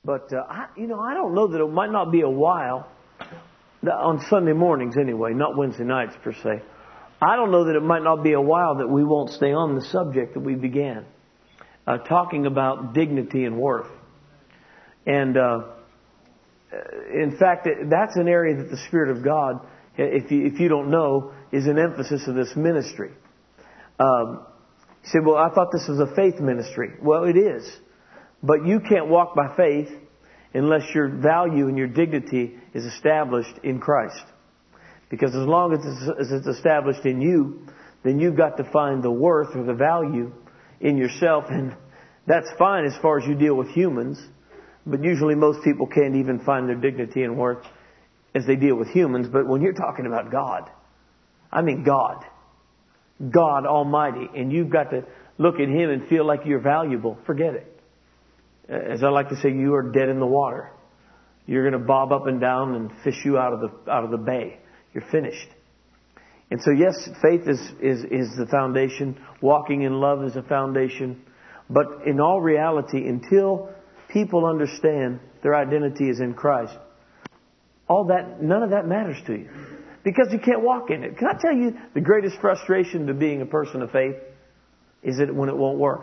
But, I don't know that it might not be a while, on Sunday mornings anyway, not Wednesday nights per se. I don't know that it might not be a while that we won't stay on the subject that we began, talking about dignity and worth. And in fact, that's an area that the Spirit of God, if you don't know, is an emphasis of this ministry. You say, well, I thought this was a faith ministry. Well, it is. But you can't walk by faith unless your value and your dignity is established in Christ. Because as long as it's established in you, then you've got to find the worth or the value in yourself. And that's fine as far as you deal with humans. But usually most people can't even find their dignity and worth as they deal with humans. But when you're talking about God, I mean God Almighty, and you've got to look at Him and feel like you're valuable, forget it. As I like to say, you are dead in the water. You're going to bob up and down and fish you out of the bay. You're finished. And so yes, faith is the foundation. Walking in love is a foundation. But in all reality, until people understand their identity is in Christ, none of that matters to you. Because you can't walk in it. Can I tell you the greatest frustration to being a person of faith is it when it won't work?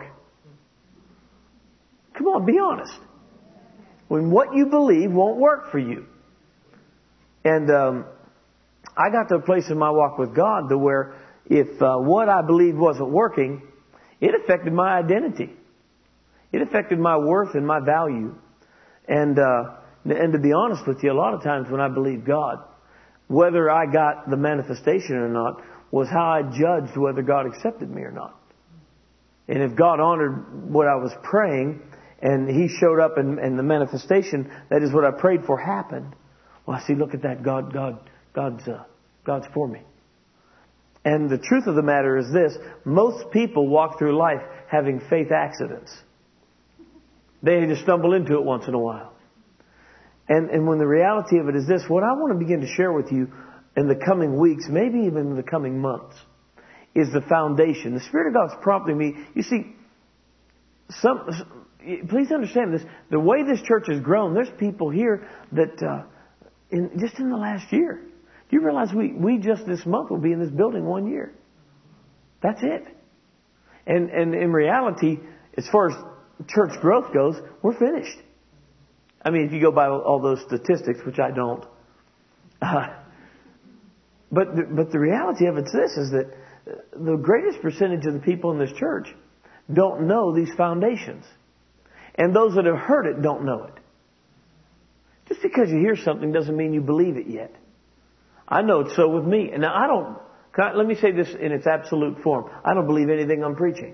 Come on, be honest. When what you believe won't work for you. And I got to a place in my walk with God to where if what I believed wasn't working, it affected my identity. It affected my worth and my value. And to be honest with you, a lot of times when I believed God, whether I got the manifestation or not was how I judged whether God accepted me or not. And if God honored what I was praying and He showed up and the manifestation, that is what I prayed for, happened. Well, see, look at that. God's for me. And the truth of the matter is this. Most people walk through life having faith accidents. They just stumble into it once in a while. And when the reality of it is this, what I want to begin to share with you in the coming weeks, maybe even in the coming months, is the foundation. The Spirit of God's prompting me. You see, please understand this. The way this church has grown, there's people here that, just in the last year, do you realize we just this month will be in this building 1 year? That's it. And in reality, as far as church growth goes, we're finished. I mean, if you go by all those statistics, which I don't. But the reality of it's this, is that the greatest percentage of the people in this church don't know these foundations. And those that have heard it don't know it. Just because you hear something doesn't mean you believe it yet. I know it's so with me. And now let me say this in its absolute form. I don't believe anything I'm preaching.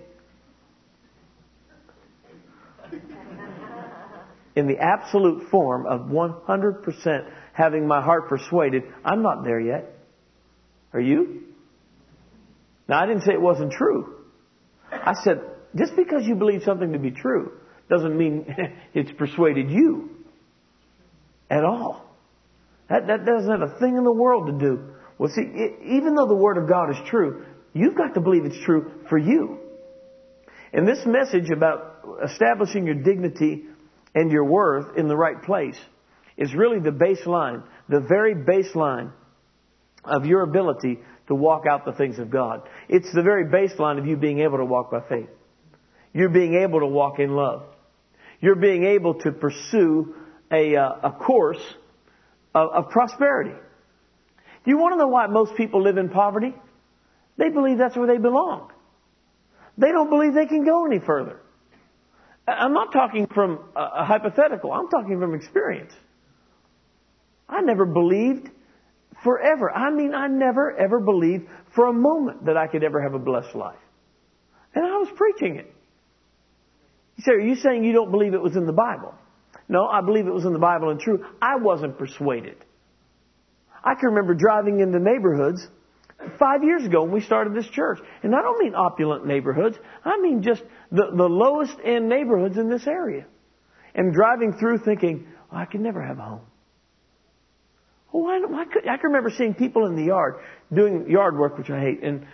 In the absolute form of 100% having my heart persuaded, I'm not there yet. Are you? Now, I didn't say it wasn't true. I said, just because you believe something to be true doesn't mean it's persuaded you at all. That doesn't have a thing in the world to do. Well, see, even though the Word of God is true, you've got to believe it's true for you. And this message about establishing your dignity and your worth in the right place is really the baseline, the very baseline of your ability to walk out the things of God. It's the very baseline of you being able to walk by faith. You're being able to walk in love. You're being able to pursue a course of prosperity. Do you want to know why most people live in poverty? They believe that's where they belong. They don't believe they can go any further. I'm not talking from a hypothetical. I'm talking from experience. I never believed forever. I mean, I never ever believed for a moment that I could ever have a blessed life. And I was preaching it. You say, are you saying you don't believe it was in the Bible? No, I believe it was in the Bible and true. I wasn't persuaded. I can remember driving into neighborhoods 5 years ago when we started this church. And I don't mean opulent neighborhoods. I mean just the lowest end neighborhoods in this area. And driving through thinking, oh, I could never have a home. Oh, I can remember seeing people in the yard doing yard work, which I hate. And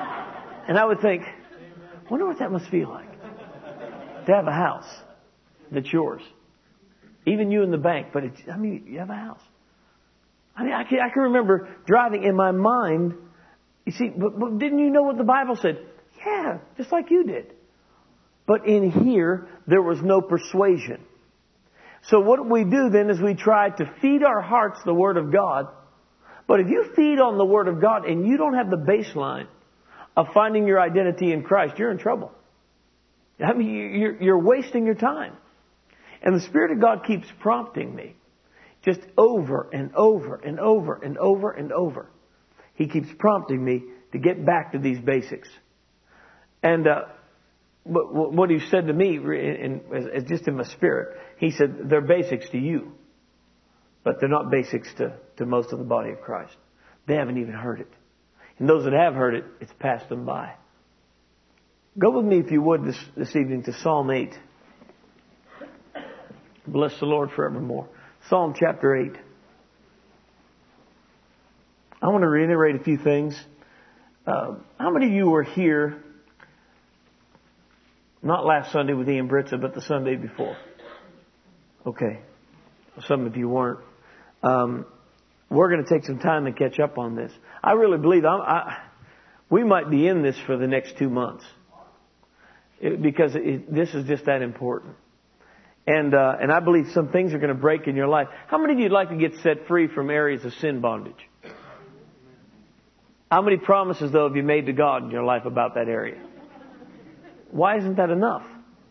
I would think, I wonder what that must feel like to have a house. that's yours. Even you in the bank, but you have a house. I can remember driving in my mind. You see, but didn't you know what the Bible said? Yeah, just like you did. But in here, there was no persuasion. So what we do then is we try to feed our hearts the Word of God. But if you feed on the Word of God and you don't have the baseline of finding your identity in Christ, you're in trouble. You're wasting your time. And the Spirit of God keeps prompting me just over and over and over and over and over. He keeps prompting me to get back to these basics. And what he said to me, just in my spirit, he said, they're basics to you, but they're not basics to most of the body of Christ. They haven't even heard it. And those that have heard it, it's passed them by. Go with me, if you would, this evening to Psalm 8. Bless the Lord forevermore. Psalm chapter 8. I want to reiterate a few things. How many of you were here, not last Sunday with Ian Britza, but the Sunday before? Okay. Some of you weren't. We're going to take some time and catch up on this. I really believe we might be in this for the next 2 months. Because this is just that important. And I believe some things are going to break in your life. How many of you would like to get set free from areas of sin bondage? How many promises, though, have you made to God in your life about that area? Why isn't that enough?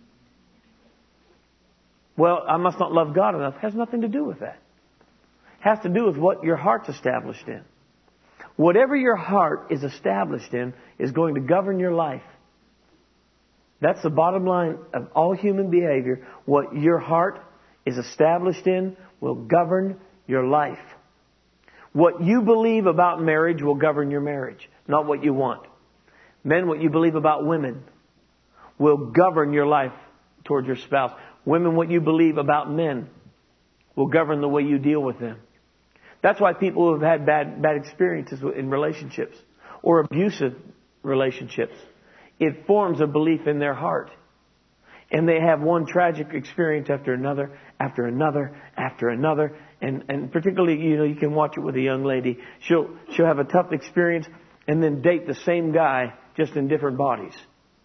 Well, I must not love God enough. It has nothing to do with that. It has to do with what your heart's established in. Whatever your heart is established in is going to govern your life. That's the bottom line of all human behavior. What your heart is established in will govern your life. What you believe about marriage will govern your marriage, not what you want. Men, what you believe about women will govern your life toward your spouse. Women, what you believe about men will govern the way you deal with them. That's why people who have had bad experiences in relationships or abusive relationships, it forms a belief in their heart. And they have one tragic experience after another, after another, after another. And particularly, you can watch it with a young lady. She'll have a tough experience and then date the same guy just in different bodies.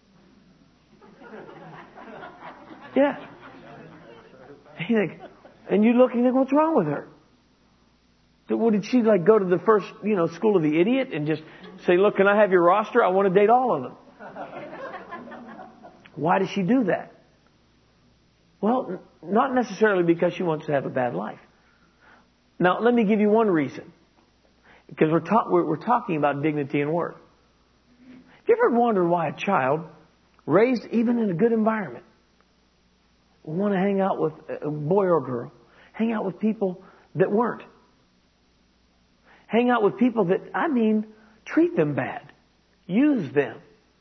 Yeah. And you look and you think, what's wrong with her? What, did she go to the first, school of the idiot and just say, look, can I have your roster? I want to date all of them. Why does she do that? Well, not necessarily because she wants to have a bad life. Now, let me give you one reason. Because we're talking about dignity and worth. Have you ever wondered why a child, raised even in a good environment, will want to hang out with a boy or girl, hang out with people that weren't? Hang out with people that, treat them bad. Use them.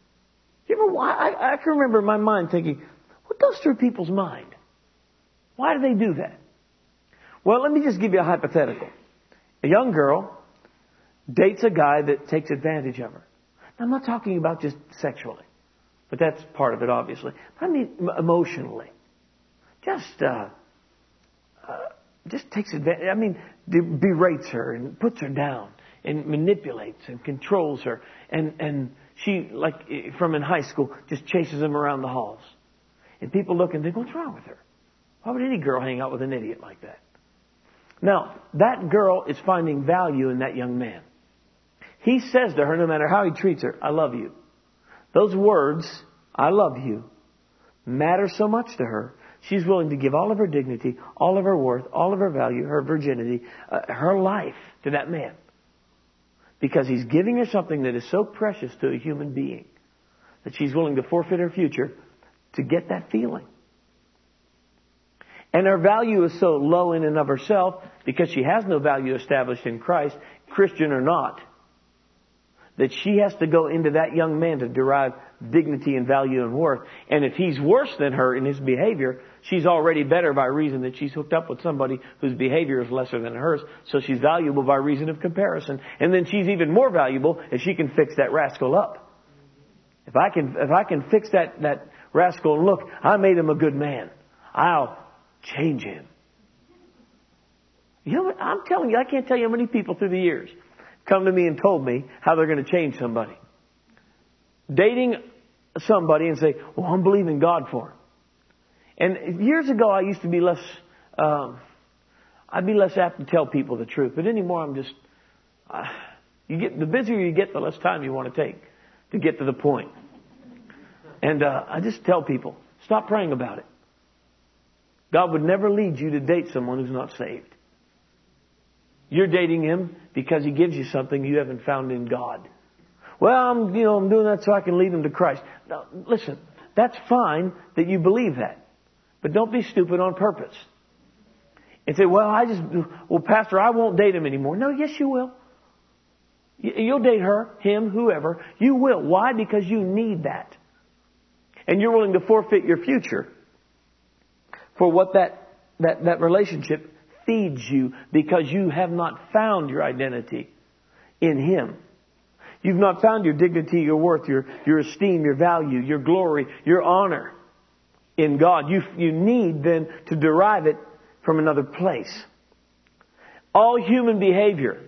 I can remember in my mind thinking, what goes through people's mind? Why do they do that? Well, let me just give you a hypothetical. A young girl dates a guy that takes advantage of her. Now, I'm not talking about just sexually, but that's part of it, obviously. I mean emotionally. Just takes advantage. Berates her and puts her down and manipulates and controls her. And she, from in high school, just chases him around the halls. And people look and think, what's wrong with her? Why would any girl hang out with an idiot like that? Now, that girl is finding value in that young man. He says to her, no matter how he treats her, I love you. Those words, I love you, matter so much to her. She's willing to give all of her dignity, all of her worth, all of her value, her virginity, her life to that man. Because he's giving her something that is so precious to a human being that she's willing to forfeit her future to get that feeling. And her value is so low in and of herself because she has no value established in Christ, Christian or not, that she has to go into that young man to derive dignity and value and worth. And if he's worse than her in his behavior, she's already better by reason that she's hooked up with somebody whose behavior is lesser than hers. So she's valuable by reason of comparison. And then she's even more valuable if she can fix that rascal up. If I can fix that rascal and look, I made him a good man. I'll change him. You know what? I'm telling you, I can't tell you how many people through the years come to me and told me how they're going to change somebody. Dating somebody and say, well, I'm believing God for him. And years ago, I used to be less, I'd be less apt to tell people the truth. But anymore, I'm just, the busier you get, the less time you want to take to get to the point. And I just tell people, stop praying about it. God would never lead you to date someone who's not saved. You're dating him because he gives you something you haven't found in God. Well, I'm doing that so I can lead him to Christ. Now, listen, that's fine that you believe that. But don't be stupid on purpose. And say, well, Pastor, I won't date him anymore. No, yes, you will. You'll date her, him, whoever. You will. Why? Because you need that. And you're willing to forfeit your future for what that relationship feeds you, because you have not found your identity in him. You've not found your dignity, your worth, your esteem, your value, your glory, your honor in God. You need then to derive it from another place. All human behavior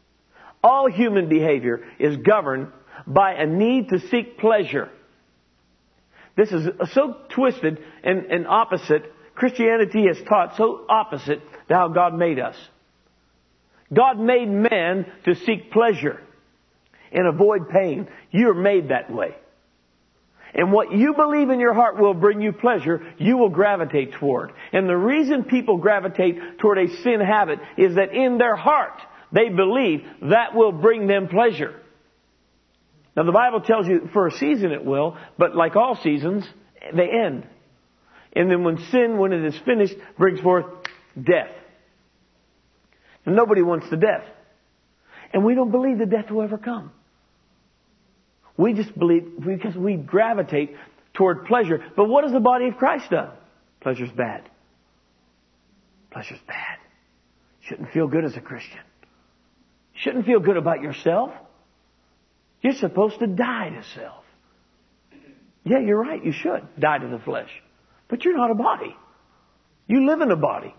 is governed by a need to seek pleasure. This is so twisted and opposite. Christianity has taught so opposite to how God made us. God made man to seek pleasure and avoid pain. You're made that way. And what you believe in your heart will bring you pleasure, you will gravitate toward. And the reason people gravitate toward a sin habit is that in their heart they believe that will bring them pleasure. Now the Bible tells you for a season it will, but like all seasons, they end. And then when it is finished, brings forth death. And nobody wants the death. And we don't believe the death will ever come. We just believe because we gravitate toward pleasure. But what has the body of Christ done? Pleasure's bad. Pleasure's bad. Shouldn't feel good as a Christian. Shouldn't feel good about yourself. You're supposed to die to self. Yeah, you're right. You should die to the flesh. But you're not a body. You live in a body.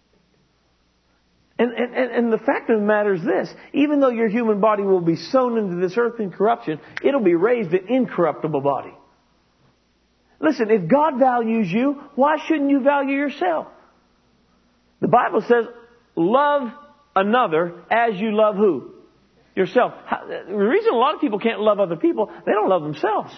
And the fact of the matter is this. Even though your human body will be sown into this earth in corruption, it'll be raised an incorruptible body. Listen, if God values you, why shouldn't you value yourself? The Bible says, love another as you love who? Yourself. The reason a lot of people can't love other people, they don't love themselves.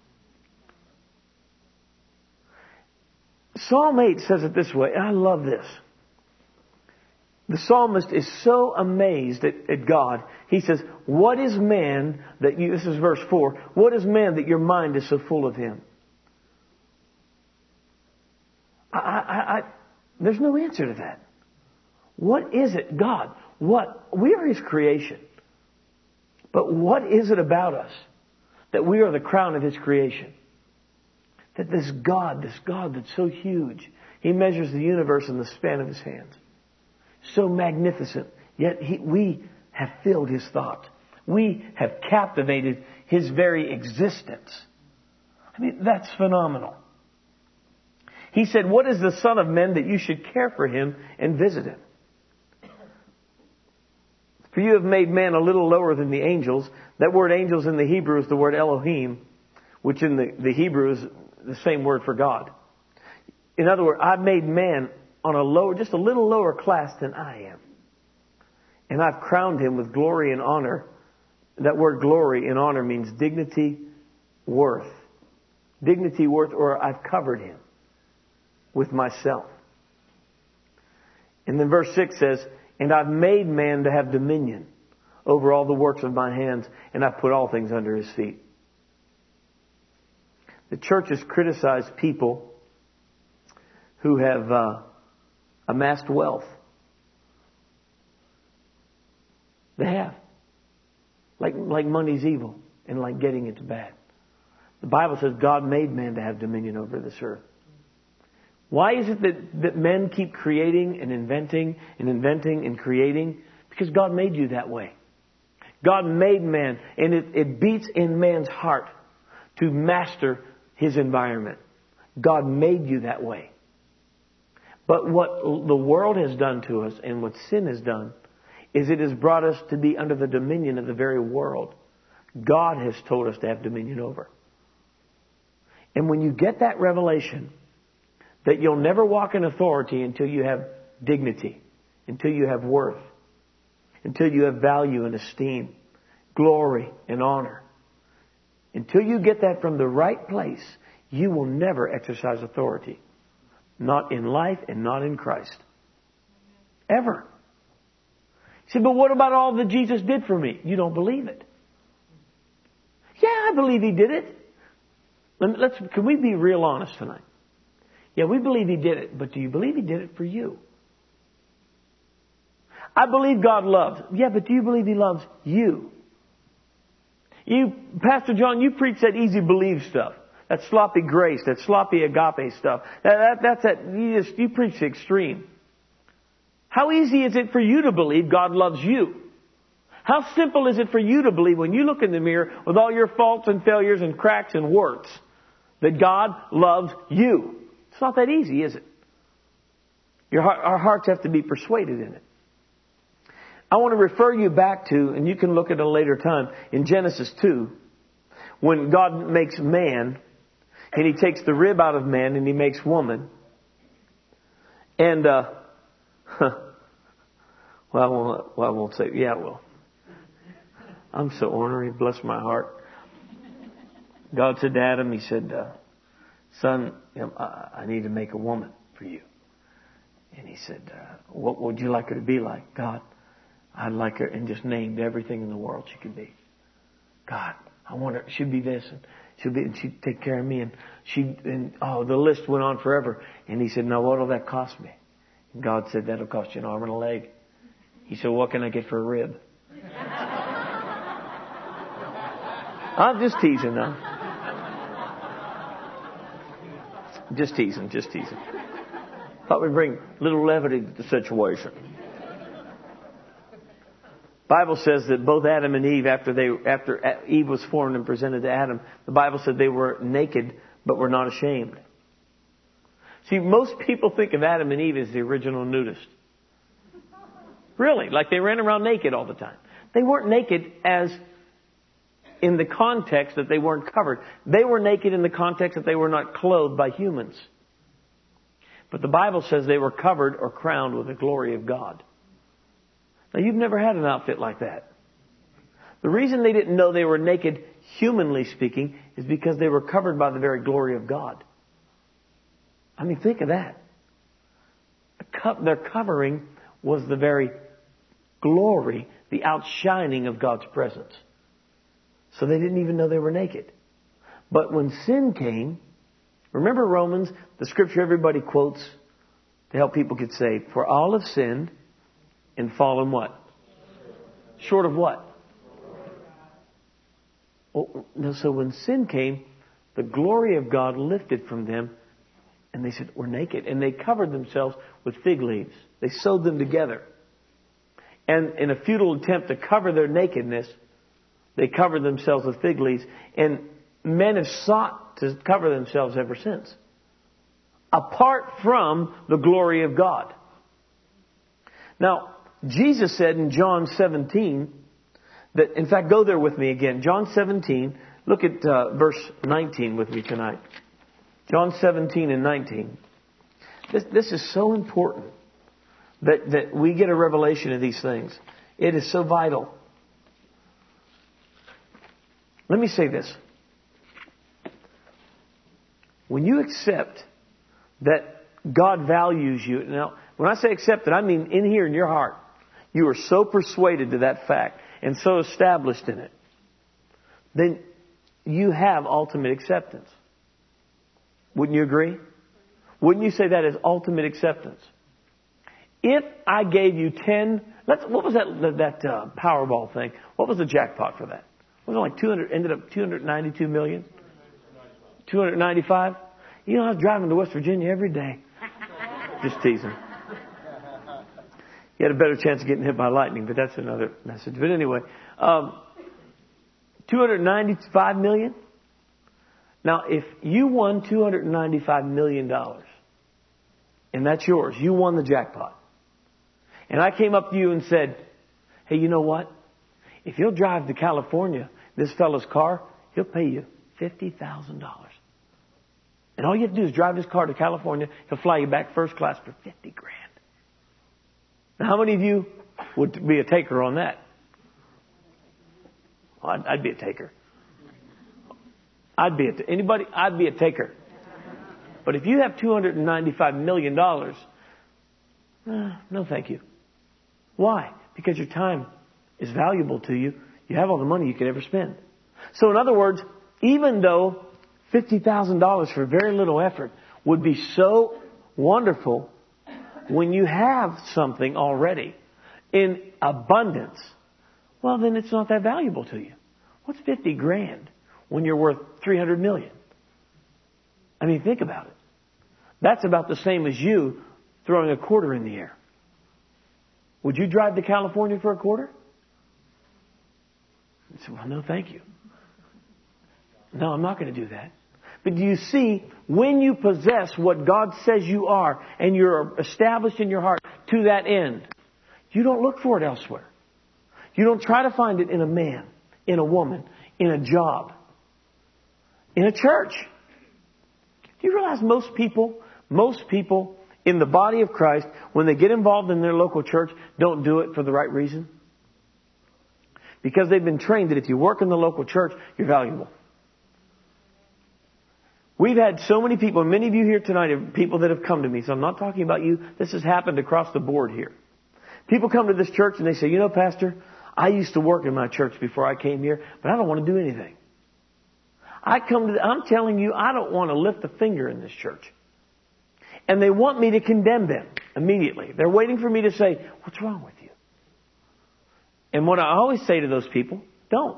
Psalm 8 says it this way, and I love this. The psalmist is so amazed at God. He says, what is man that you, this is verse 4, what is man that your mind is so full of him? There's no answer to that. What is it, God? We are his creation. But what is it about us that we are the crown of his creation? That this God that's so huge, he measures the universe in the span of his hands. So magnificent, yet we have filled his thought. We have captivated his very existence. I mean, that's phenomenal. He said, what is the Son of Man that you should care for him and visit him? For you have made man a little lower than the angels. That word angels in the Hebrew is the word Elohim, which in the Hebrew is the same word for God. In other words, I've made man on just a little lower class than I am. And I've crowned him with glory and honor. That word glory and honor means dignity, worth. Dignity, worth, or I've covered him with myself. And then verse 6 says, and I've made man to have dominion over all the works of my hands, and I've put all things under his feet. The church has criticized people who have amassed wealth. They have. Like money's evil and like getting it's bad. The Bible says God made man to have dominion over this earth. Why is it that men keep creating and inventing and creating? Because God made you that way. God made man, and it beats in man's heart to master his environment. God made you that way. But what the world has done to us and what sin has done is it has brought us to be under the dominion of the very world God has told us to have dominion over. And when you get that revelation that you'll never walk in authority until you have dignity, until you have worth, until you have value and esteem, glory and honor, until you get that from the right place, you will never exercise authority. Not in life and not in Christ. Ever. You say, but what about all that Jesus did for me? You don't believe it. Yeah, I believe He did it. Can we be real honest tonight? Yeah, we believe He did it, but do you believe He did it for you? I believe God loves. Yeah, but do you believe He loves you? Pastor John, you preach that easy believe stuff. That sloppy grace, that sloppy agape stuff. You preach the extreme. How easy is it for you to believe God loves you? How simple is it for you to believe when you look in the mirror with all your faults and failures and cracks and warts that God loves you? It's not that easy, is it? Our hearts have to be persuaded in it. I want to refer you back to, and you can look at a later time, in Genesis 2, when God makes man, and He takes the rib out of man and He makes woman. And, well, I won't say, yeah, well. I'm so ornery, bless my heart. God said to Adam, He said, son, I need to make a woman for you. And He said, what would you like her to be like? God, I'd like her, and just named everything in the world she could be. God, I want her, she'd be this, and she'd take care of me, and the list went on forever. And He said, now what'll that cost me? And God said, that'll cost you an arm and a leg. He said, what can I get for a rib? I'm just teasing now. Just teasing. Thought we'd bring a little levity to the situation. Bible says that both Adam and Eve, after Eve was formed and presented to Adam, the Bible said they were naked but were not ashamed. See, most people think of Adam and Eve as the original nudist. Really, like they ran around naked all the time. They weren't naked as in the context that they weren't covered. They were naked in the context that they were not clothed by humans. But the Bible says they were covered or crowned with the glory of God. Now, you've never had an outfit like that. The reason they didn't know they were naked, humanly speaking, is because they were covered by the very glory of God. I mean, think of that. Their covering was the very glory, the outshining of God's presence. So they didn't even know they were naked. But when sin came, remember Romans, the scripture everybody quotes to help people get saved. For all have sinned and fallen what? Short of what? So when sin came, the glory of God lifted from them, and they said, we're naked. And they covered themselves with fig leaves. They sewed them together. And in a futile attempt to cover their nakedness, they covered themselves with fig leaves. And men have sought to cover themselves ever since, apart from the glory of God. Now, Jesus said in John 17, that, in fact, go there with me again. John 17, look at verse 19 with me tonight. John 17 and 19. This is so important that we get a revelation of these things. It is so vital. Let me say this. When you accept that God values you, now, when I say accept it, I mean in here in your heart, you are so persuaded to that fact and so established in it, then you have ultimate acceptance. Wouldn't you agree? Wouldn't you say that is ultimate acceptance? If I gave you 10, what was that Powerball thing? What was the jackpot for that? Was it like 200? Ended up 292 million? 295? You know, I was driving to West Virginia every day. Just teasing. You had a better chance of getting hit by lightning, but that's another message. But anyway, 295 million. Now, if you won $295 million, and that's yours. You won the jackpot. And I came up to you and said, hey, you know what? If you'll drive to California, this fellow's car, he'll pay you $50,000. And all you have to do is drive his car to California. He'll fly you back first class for $50,000. Now, how many of you would be a taker on that? Well, I'd be a taker. I'd be a taker. But if you have $295 million, no, thank you. Why? Because your time is valuable to you. You have all the money you could ever spend. So in other words, even though $50,000 for very little effort would be so wonderful, when you have something already in abundance, well, then it's not that valuable to you. What's $50,000 when you're worth $300 million? I mean, think about it. That's about the same as you throwing a quarter in the air. Would you drive to California for a quarter? I said, well, no, thank you. No, I'm not going to do that. But do you see, when you possess what God says you are and you're established in your heart to that end, you don't look for it elsewhere. You don't try to find it in a man, in a woman, in a job, in a church. Do you realize most people in the body of Christ, when they get involved in their local church, don't do it for the right reason? Because they've been trained that if you work in the local church, you're valuable. We've had so many people, and many of you here tonight are people that have come to me, so I'm not talking about you. This has happened across the board here. People come to this church and they say, you know, Pastor, I used to work in my church before I came here, but I don't want to do anything. I'm telling you, I don't want to lift a finger in this church. And they want me to condemn them immediately. They're waiting for me to say, what's wrong with you? And what I always say to those people, don't.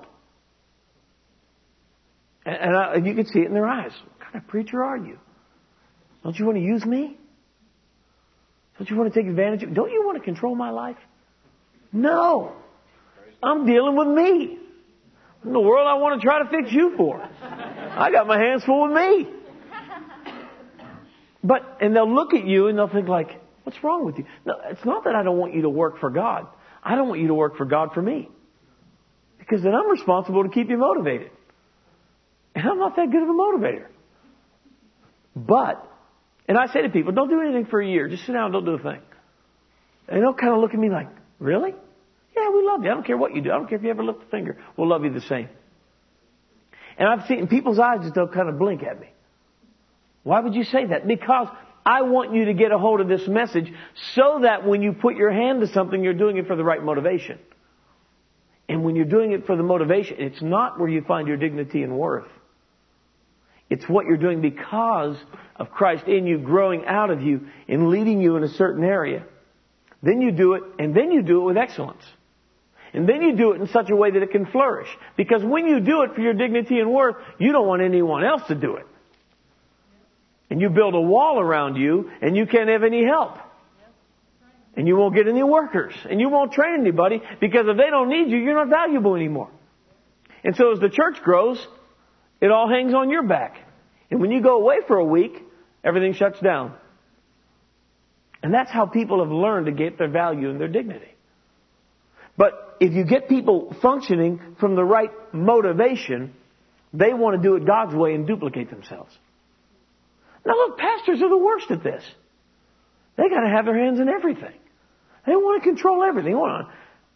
And you can see it in their eyes. What kind of preacher are you? Don't you want to use me? Don't you want to take advantage of me? Don't you want to control my life? No. I'm dealing with me. What in the world I want to try to fix you for? I got my hands full with me. And they'll look at you and they'll think like, what's wrong with you? No, it's not that I don't want you to work for God. I don't want you to work for God for me. Because then I'm responsible to keep you motivated. And I'm not that good of a motivator. And I say to people, don't do anything for a year. Just sit down and don't do a thing. And they'll kind of look at me like, really? Yeah, we love you. I don't care what you do. I don't care if you ever lift a finger. We'll love you the same. And I've seen in people's eyes that they'll kind of blink at me. Why would you say that? Because I want you to get a hold of this message so that when you put your hand to something, you're doing it for the right motivation. And when you're doing it for the motivation, it's not where you find your dignity and worth. It's what you're doing because of Christ in you, growing out of you, and leading you in a certain area. Then you do it, and then you do it with excellence. And then you do it in such a way that it can flourish. Because when you do it for your dignity and worth, you don't want anyone else to do it. And you build a wall around you, and you can't have any help. And you won't get any workers. And you won't train anybody, because if they don't need you, you're not valuable anymore. And so as the church grows, it all hangs on your back. And when you go away for a week, everything shuts down. And that's how people have learned to get their value and their dignity. But if you get people functioning from the right motivation, they want to do it God's way and duplicate themselves. Now look, pastors are the worst at this. They got to have their hands in everything. They want to control everything. I want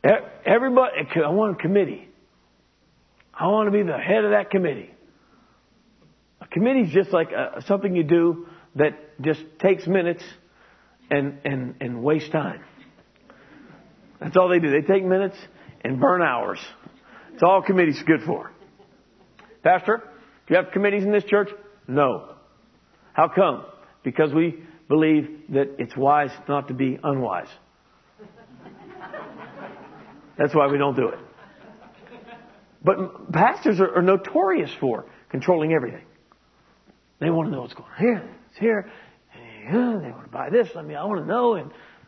a committee. I want to be the head of that committee. A committee is just like something you do that just takes minutes and wastes time. That's all they do. They take minutes and burn hours. It's all committees good for. Pastor, do you have committees in this church? No. How come? Because we believe that it's wise not to be unwise. That's why we don't do it. But pastors are notorious for controlling everything. They want to know what's going on here. It's here. And they want to buy this. I want to know.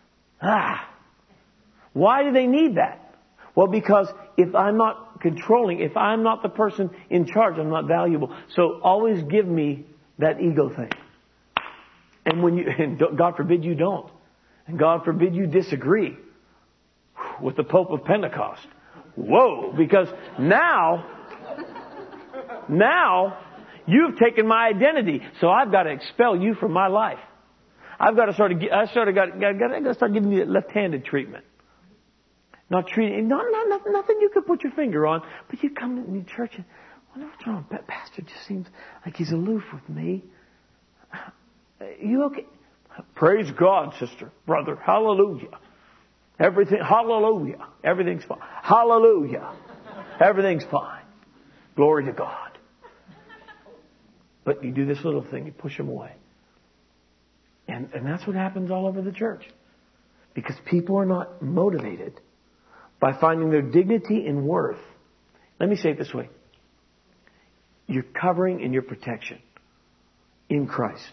Why do they need that? Well, because if I'm not controlling, if I'm not the person in charge, I'm not valuable. So always give me that ego thing. And God forbid you don't. And God forbid you disagree with the Pope of Pentecost. Whoa, because now you've taken my identity, so I've got to expel you from my life. I've got to start giving you left-handed treatment. Not treating, nothing you could put your finger on, but you come to the church and wonder what's wrong. Pastor just seems like he's aloof with me. You okay? Praise God, sister, brother. Hallelujah. Hallelujah. Everything's fine. Hallelujah. Everything's fine. Glory to God. But you do this little thing, you push them away. And that's what happens all over the church. Because people are not motivated by finding their dignity and worth. Let me say it this way. Your covering and your protection in Christ.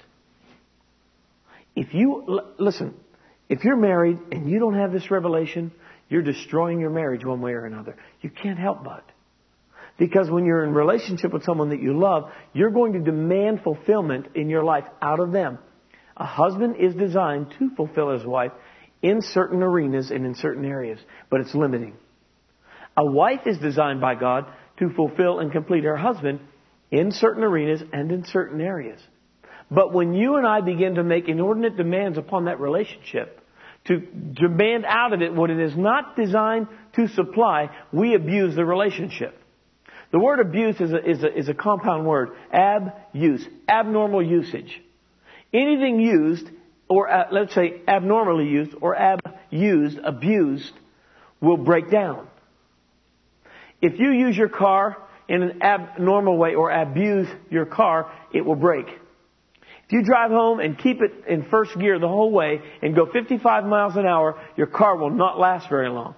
If you're married and you don't have this revelation, you're destroying your marriage one way or another. You can't help but. Because when you're in relationship with someone that you love, you're going to demand fulfillment in your life out of them. A husband is designed to fulfill his wife in certain arenas and in certain areas, but it's limiting. A wife is designed by God to fulfill and complete her husband in certain arenas and in certain areas. But when you and I begin to make inordinate demands upon that relationship, to demand out of it what it is not designed to supply, we abuse the relationship. The word abuse is a compound word. Abuse. Abnormal usage. Anything used, or let's say abnormally used, or abused, will break down. If you use your car in an abnormal way or abuse your car, it will break. If you drive home and keep it in first gear the whole way and go 55 miles an hour, your car will not last very long.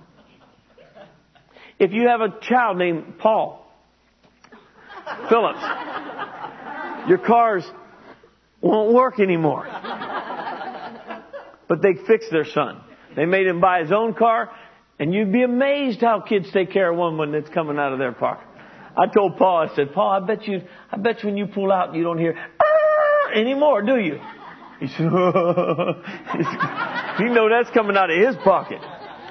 If you have a child named Paul Phillips, your cars won't work anymore. But they fixed their son. They made him buy his own car, and you'd be amazed how kids take care of one when it's coming out of their pocket. I told Paul, I said, Paul, I bet you when you pull out you don't hear anymore, do you? He said, you know that's coming out of his pocket.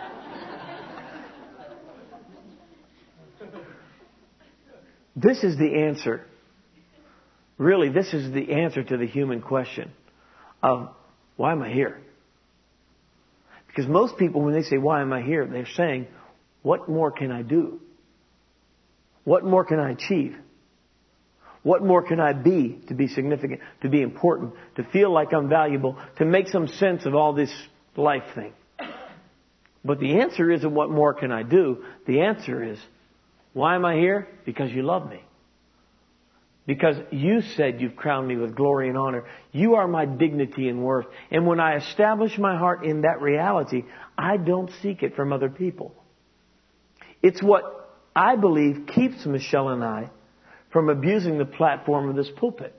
This is the answer. Really, this is the answer to the human question of, why am I here? Because most people, when they say, why am I here? They're saying, what more can I do? What more can I achieve? What more can I be to be significant, to be important, to feel like I'm valuable, to make some sense of all this life thing? But the answer isn't what more can I do. The answer is, why am I here? Because you love me. Because you said you've crowned me with glory and honor. You are my dignity and worth. And when I establish my heart in that reality, I don't seek it from other people. It's what I believe keeps Michelle and I from abusing the platform of this pulpit.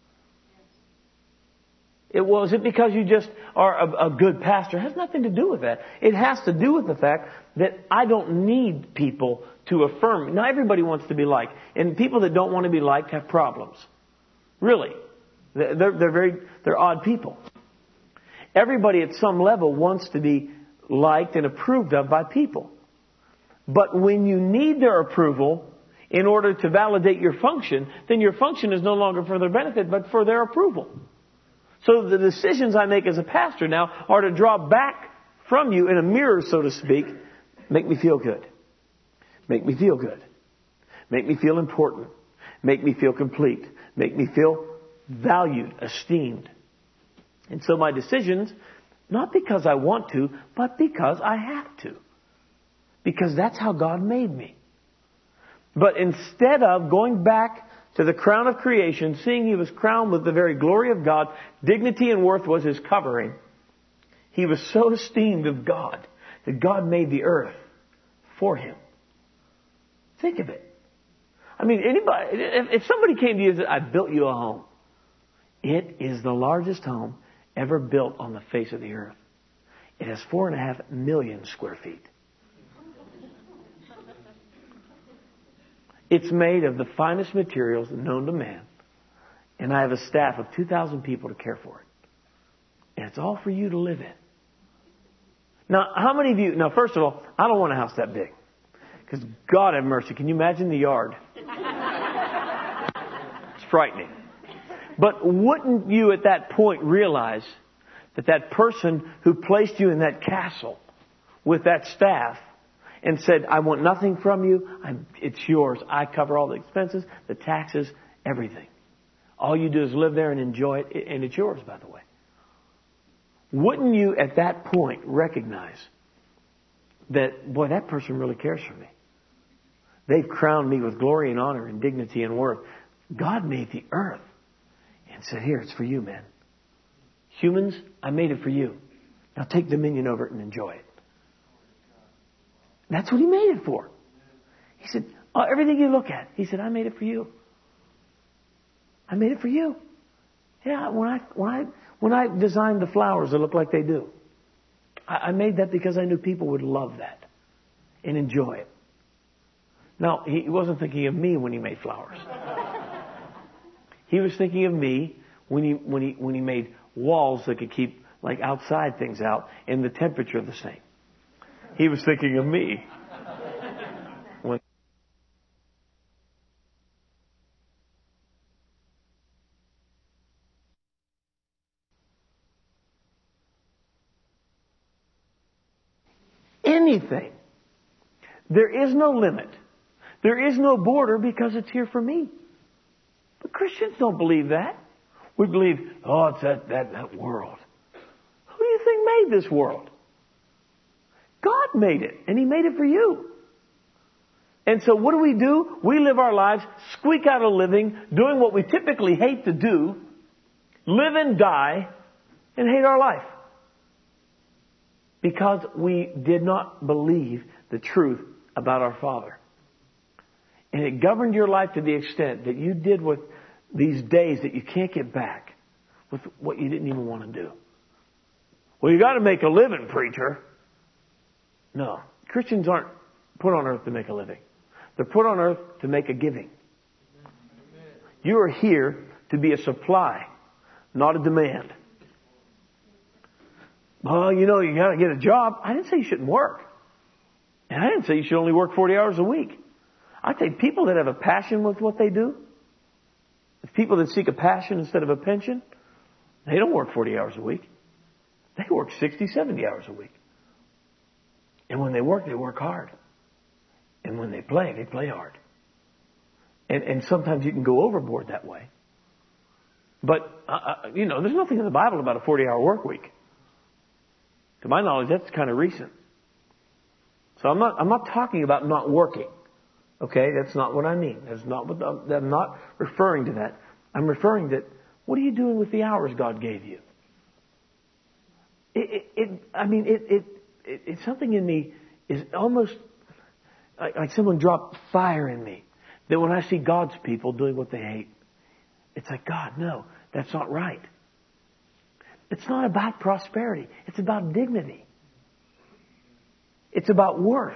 Is it because you just are a good pastor? It has nothing to do with that. It has to do with the fact that I don't need people to affirm me. Now, everybody wants to be liked. And people that don't want to be liked have problems. Really. They're odd people. Everybody at some level wants to be liked and approved of by people. But when you need their approval in order to validate your function, then your function is no longer for their benefit, but for their approval. So the decisions I make as a pastor now are to draw back from you in a mirror, so to speak. Make me feel good. Make me feel good. Make me feel important. Make me feel complete. Make me feel valued, esteemed. And so my decisions, not because I want to, but because I have to. Because that's how God made me. But instead of going back to the crown of creation, seeing he was crowned with the very glory of God, dignity and worth was his covering. He was so esteemed of God that God made the earth for him. Think of it. I mean, if somebody came to you and said, I built you a home. It is the largest home ever built on the face of the earth. It has 4.5 million square feet. It's made of the finest materials known to man. And I have a staff of 2,000 people to care for it. And it's all for you to live in. Now, how many of you... Now, first of all, I don't want a house that big. Because God have mercy. Can you imagine the yard? It's frightening. But wouldn't you at that point realize that that person who placed you in that castle with that staff and said, I want nothing from you, it's yours. I cover all the expenses, the taxes, everything. All you do is live there and enjoy it, and it's yours, by the way. Wouldn't you at that point recognize that, boy, that person really cares for me? They've crowned me with glory and honor and dignity and worth. God made the earth and said, here, it's for you, man. Humans, I made it for you. Now take dominion over it and enjoy it. That's what He made it for. He said, everything you look at, He said, I made it for you. I made it for you. Yeah, when I designed the flowers that look like they do, I made that because I knew people would love that and enjoy it. Now, He wasn't thinking of me when He made flowers. He was thinking of me when he made walls that could keep like outside things out and the temperature the same. He was thinking of me. Anything. There is no limit. There is no border because it's here for me. But Christians don't believe that. We believe, it's that world. Who do you think made this world? God made it, and He made it for you. And so what do? We live our lives, squeak out a living, doing what we typically hate to do, live and die, and hate our life. Because we did not believe the truth about our Father. And it governed your life to the extent that you did with these days that you can't get back with what you didn't even want to do. Well, you got to make a living, preacher. No. Christians aren't put on earth to make a living. They're put on earth to make a giving. You are here to be a supply, not a demand. Well, you got to get a job. I didn't say you shouldn't work. And I didn't say you should only work 40 hours a week. I think people that have a passion with what they do, people that seek a passion instead of a pension, they don't work 40 hours a week. They work 60, 70 hours a week. And when they work hard. And when they play hard. And sometimes you can go overboard that way. But, there's nothing in the Bible about a 40-hour work week. To my knowledge, that's kind of recent. So I'm not talking about not working. Okay, that's not what I mean. I'm not referring to that. I'm referring that what are you doing with the hours God gave you? It's something in me is almost like someone dropped fire in me. That when I see God's people doing what they hate, it's like, God, no, that's not right. It's not about prosperity. It's about dignity. It's about worth.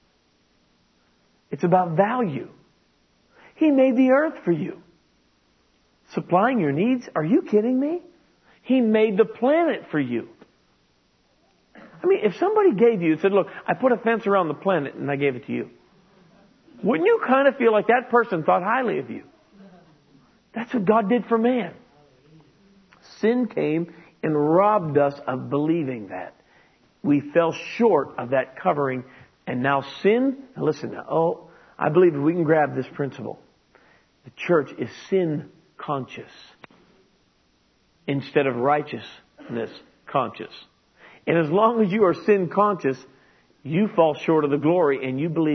It's about value. He made the earth for you. Supplying your needs? Are you kidding me? He made the planet for you. I mean, if somebody gave you and said, look, I put a fence around the planet and I gave it to you. Wouldn't you kind of feel like that person thought highly of you? That's what God did for man. Sin came and robbed us of believing that. We fell short of that covering. And now sin, now listen now, I believe if we can grab this principle. The church is sin conscious instead of righteousness conscious. And as long as you are sin conscious, you fall short of the glory and you believe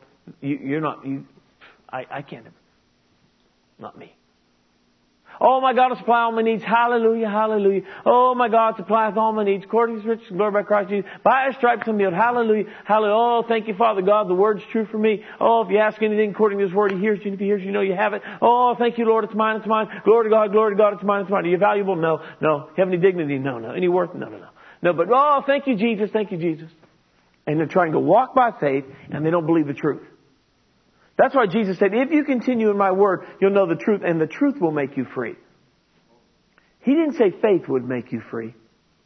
I can't. Not me. Oh, my God will supply all my needs. Hallelujah, hallelujah. Oh, my God supplieth all my needs according to His riches and glory by Christ Jesus. By His stripes I'm healed. Hallelujah, hallelujah. Oh, thank you, Father God. The Word's true for me. Oh, if you ask anything according to His Word, He hears you. And if He hears you, know you have it. Oh, thank you, Lord. It's mine, it's mine. Glory to God, it's mine, it's mine. Are you valuable? No, no. Have any dignity? No, no. Any worth? No, no, no. No, but, oh, thank you, Jesus. Thank you, Jesus. And they're trying to walk by faith and they don't believe the truth. That's why Jesus said, if you continue in my word, you'll know the truth and the truth will make you free. He didn't say faith would make you free.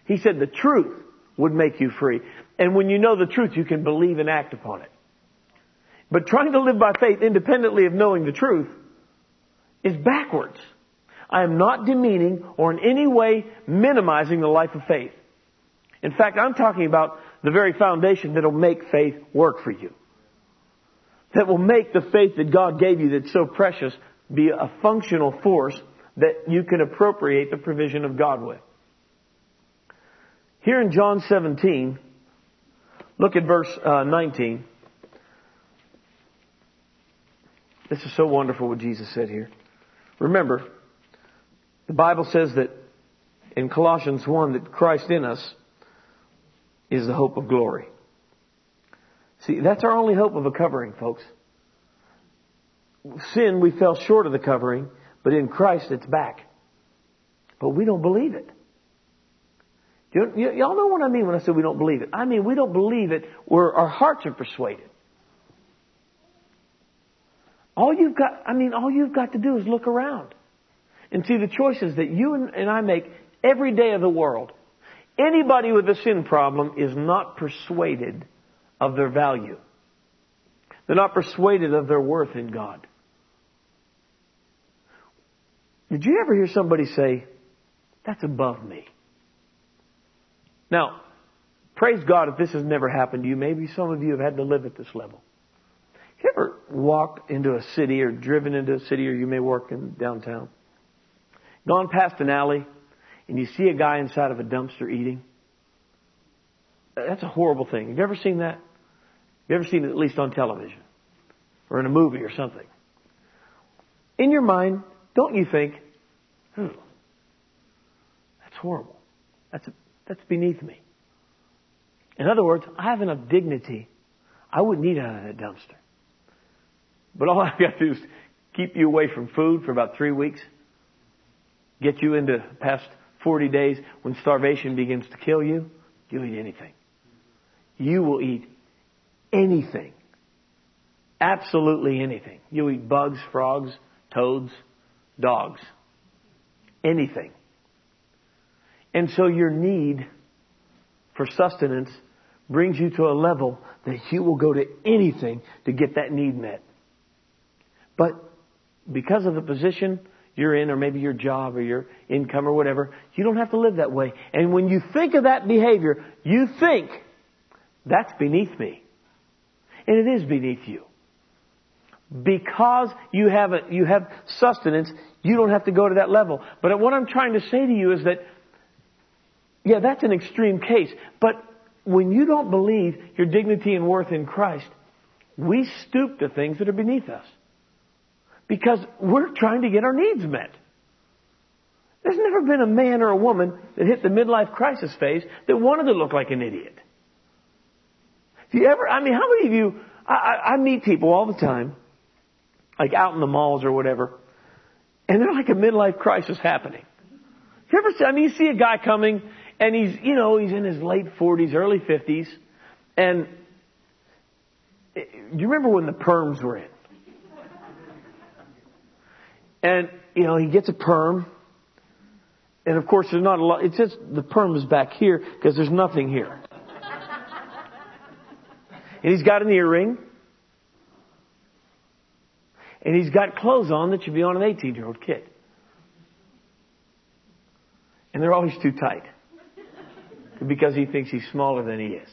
He said the truth would make you free. And when you know the truth, you can believe and act upon it. But trying to live by faith independently of knowing the truth is backwards. I am not demeaning or in any way minimizing the life of faith. In fact, I'm talking about the very foundation that will make faith work for you. That will make the faith that God gave you that's so precious be a functional force that you can appropriate the provision of God with. Here in John 17, look at verse 19. This is so wonderful what Jesus said here. Remember, the Bible says that in Colossians 1 that Christ in us is the hope of glory. See, that's our only hope of a covering, folks. Sin, we fell short of the covering, but in Christ it's back. But we don't believe it. Y'all know what I mean when I say we don't believe it. I mean, we don't believe it where our hearts are persuaded. All you've got to do is look around and see the choices that you and I make every day of the world. Anybody with a sin problem is not persuaded of their value. They're not persuaded of their worth in God. Did you ever hear somebody say, that's above me? Now, praise God if this has never happened to you. Maybe some of you have had to live at this level. Have you ever walked into a city or driven into a city, or you may work in downtown, gone past an alley, and you see a guy inside of a dumpster eating? That's a horrible thing. Have you ever seen that? Have you ever seen it at least on television or in a movie or something? In your mind, don't you think, that's horrible. That's beneath me. In other words, I have enough dignity. I wouldn't eat out of that dumpster. But all I've got to do is keep you away from food for about 3 weeks. Get you into past 40 days when starvation begins to kill you. You'll eat anything. You will eat anything. Absolutely anything. You'll eat bugs, frogs, toads, dogs. Anything. And so your need for sustenance brings you to a level that you will go to anything to get that need met. But because of the position you're in, or maybe your job or your income or whatever, you don't have to live that way. And when you think of that behavior, you think, that's beneath me. And it is beneath you. Because you have sustenance, you don't have to go to that level. But what I'm trying to say to you is that, yeah, that's an extreme case. But when you don't believe your dignity and worth in Christ, we stoop to things that are beneath us. Because we're trying to get our needs met. There's never been a man or a woman that hit the midlife crisis phase that wanted to look like an idiot. How many of you, I meet people all the time, like out in the malls or whatever, and they're like a midlife crisis happening. You ever see, you see a guy coming, and he's in his late 40s, early 50s, and do you remember when the perms were in? And, he gets a perm, and of course there's not a lot, it's just the perm is back here because there's nothing here. And he's got an earring, and he's got clothes on that should be on an 18-year-old kid. And they're always too tight. Because he thinks he's smaller than he is.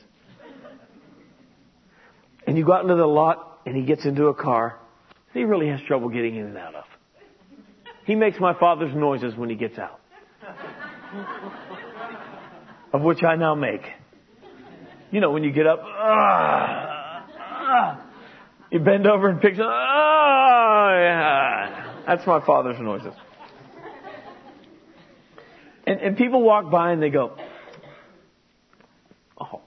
And you go out into the lot, and he gets into a car that he really has trouble getting in and out of. He makes my father's noises when he gets out. Of which I now make. When you get up, you bend over and pick up, yeah. That's my father's noises. And people walk by and they go, oh.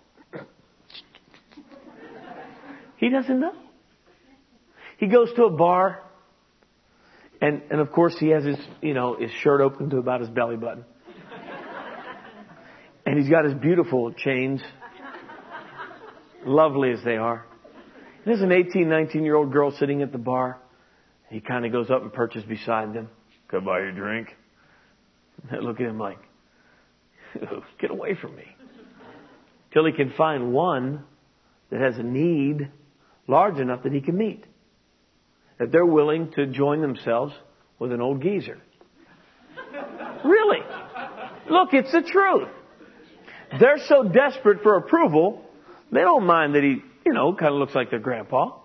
He doesn't know. He goes to a bar, and of course he has his shirt open to about his belly button. And he's got his beautiful chains, lovely as they are. And there's an 18, 19-year-old girl sitting at the bar. He kind of goes up and perches beside them. Could I buy you a drink? And they look at him like, Get away from me. Till he can find one that has a need large enough that he can meet. That they're willing to join themselves with an old geezer. Really. Look, it's the truth. They're so desperate for approval, they don't mind that he, kind of looks like their grandpa.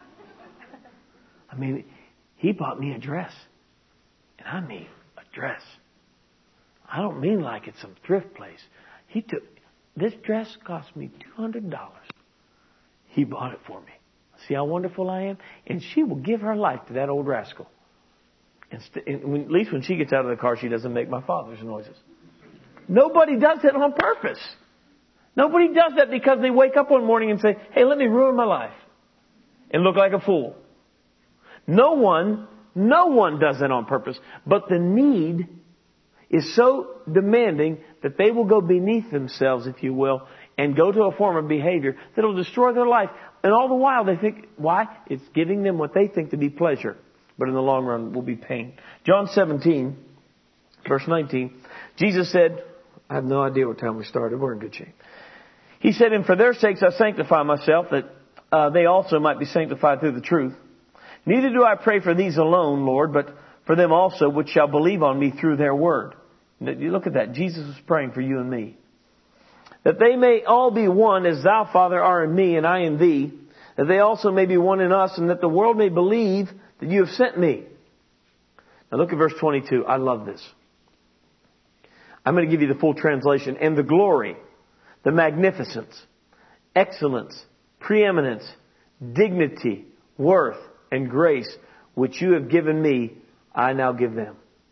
I mean, he bought me a dress. And I mean a dress. I don't mean like it's some thrift place. This dress cost me $200. He bought it for me. See how wonderful I am? And she will give her life to that old rascal. At least when she gets out of the car, she doesn't make my father's noises. Nobody does that on purpose. Nobody does that because they wake up one morning and say, hey, let me ruin my life and look like a fool. No one does that on purpose. But the need is so demanding that they will go beneath themselves, if you will, and go to a form of behavior that will destroy their life. And all the while they think, why? It's giving them what they think to be pleasure. But in the long run will be pain. John 17, verse 19, Jesus said, I have no idea what time we started. We're in good shape. He said, and for their sakes I sanctify myself, that they also might be sanctified through the truth. Neither do I pray for these alone, Lord, but for them also which shall believe on me through their word. You look at that. Jesus was praying for you and me. That they may all be one as thou, Father, art in me and I in thee. That they also may be one in us, and that the world may believe that you have sent me. Now look at verse 22. I love this. I'm going to give you the full translation. And the glory, the magnificence, excellence, preeminence, dignity, worth, and grace, which you have given me, I now give them.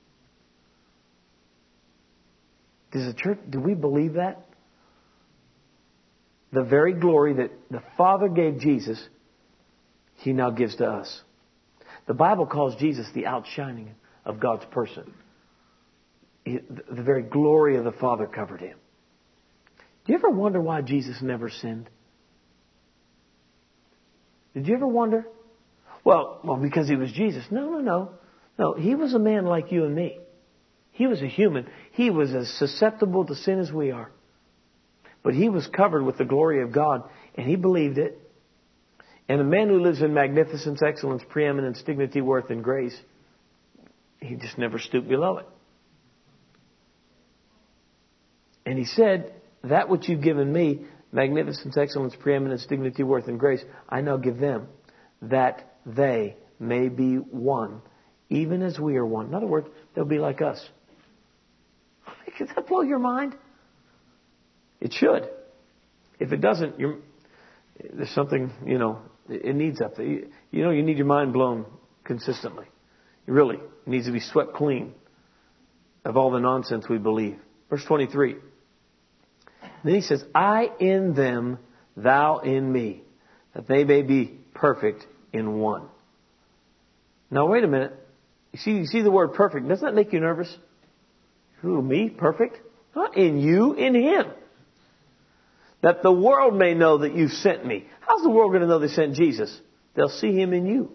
Does the church, do we believe that? The very glory that the Father gave Jesus, He now gives to us. The Bible calls Jesus the outshining of God's person. The very glory of the Father covered Him. Do you ever wonder why Jesus never sinned? Did you ever wonder? Well, because He was Jesus. No. He was a man like you and me. He was a human. He was as susceptible to sin as we are. But He was covered with the glory of God, and He believed it. And a man who lives in magnificence, excellence, preeminence, dignity, worth, and grace, he just never stooped below it. And He said, that which you've given me, magnificence, excellence, preeminence, dignity, worth, and grace, I now give them, that they may be one, even as we are one. In other words, they'll be like us. Does that blow your mind? It should. If it doesn't, there's something, it needs up there. You need your mind blown consistently. It needs to be swept clean of all the nonsense we believe. Verse 23. Then He says, I in them, thou in me, that they may be perfect in one. Now wait a minute. You see the word perfect. Doesn't that make you nervous? Who, me? Perfect? Not in you, in Him. That the world may know that you've sent me. How's the world going to know they sent Jesus? They'll see Him in you.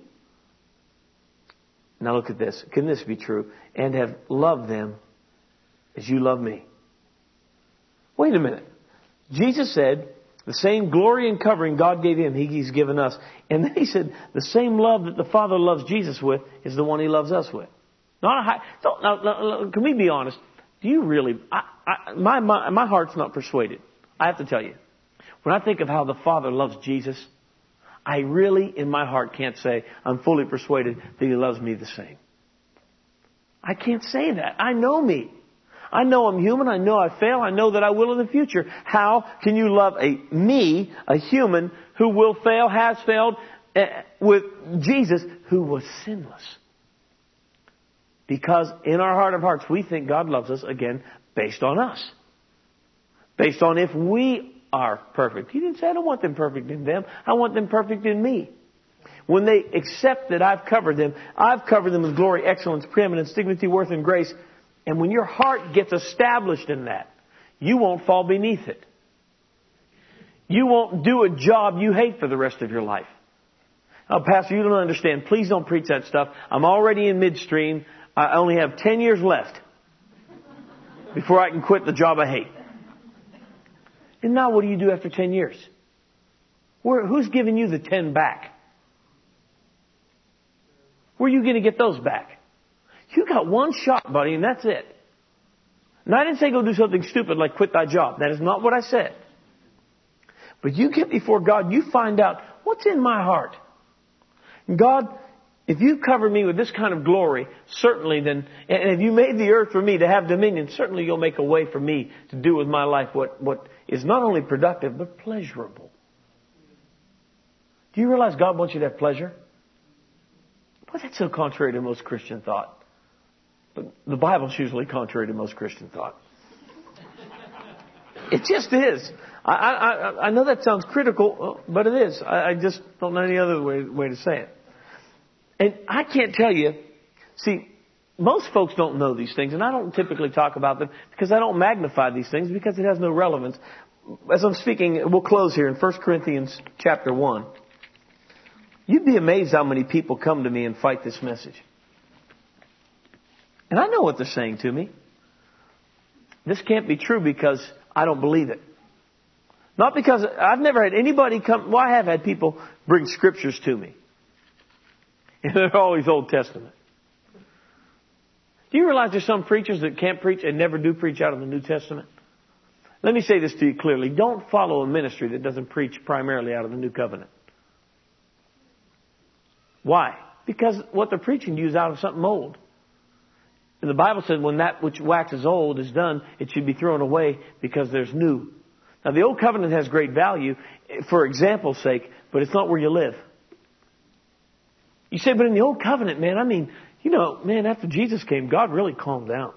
Now look at this. Can this be true? And have loved them as you love me. Wait a minute. Jesus said, the same glory and covering God gave Him, He's given us. And then He said, the same love that the Father loves Jesus with is the one He loves us with. Now, can we be honest? Do you really? My heart's not persuaded. I have to tell you. When I think of how the Father loves Jesus, I really, in my heart, can't say I'm fully persuaded that He loves me the same. I can't say that. I know me. I know I'm human. I know I fail. I know that I will in the future. How can you love me, a human, who will fail, has failed, with Jesus, who was sinless? Because in our heart of hearts, we think God loves us, again, based on us. Based on if we are perfect. He didn't say, I don't want them perfect in them. I want them perfect in me. When they accept that I've covered them with glory, excellence, preeminence, dignity, worth, and grace. And when your heart gets established in that, you won't fall beneath it. You won't do a job you hate for the rest of your life. Oh, Pastor, you don't understand. Please don't preach that stuff. I'm already in midstream. I only have 10 years left. before I can quit the job I hate. And now what do you do after 10 years? Who's giving you the 10 back? Where are you going to get those back? You got one shot, buddy, and that's it. And I didn't say go do something stupid like quit thy job. That is not what I said. But you get before God, you find out what's in my heart. And God, if you cover me with this kind of glory, certainly then, and if you made the earth for me to have dominion, certainly you'll make a way for me to do with my life what is not only productive, but pleasurable. Do you realize God wants you to have pleasure? Boy, that's so contrary to most Christian thought. But the Bible's usually contrary to most Christian thought. It just is. I know that sounds critical, but it is. I just don't know any other way to say it. And I can't tell you, see, most folks don't know these things, and I don't typically talk about them because I don't magnify these things because it has no relevance. As I'm speaking, we'll close here in 1 Corinthians chapter 1. You'd be amazed how many people come to me and fight this message. And I know what they're saying to me. This can't be true because I don't believe it. Not because I've never had anybody come. Well, I have had people bring scriptures to me. And they're always Old Testament. Do you realize there's some preachers that can't preach and never do preach out of the New Testament? Let me say this to you clearly. Don't follow a ministry that doesn't preach primarily out of the New Covenant. Why? Because what they're preaching to you is out of something old. And the Bible says when that which waxes old is done, it should be thrown away because there's new. Now the Old Covenant has great value for example's sake, but it's not where you live. You say, but in the Old Covenant, man, I mean, after Jesus came, God really calmed down.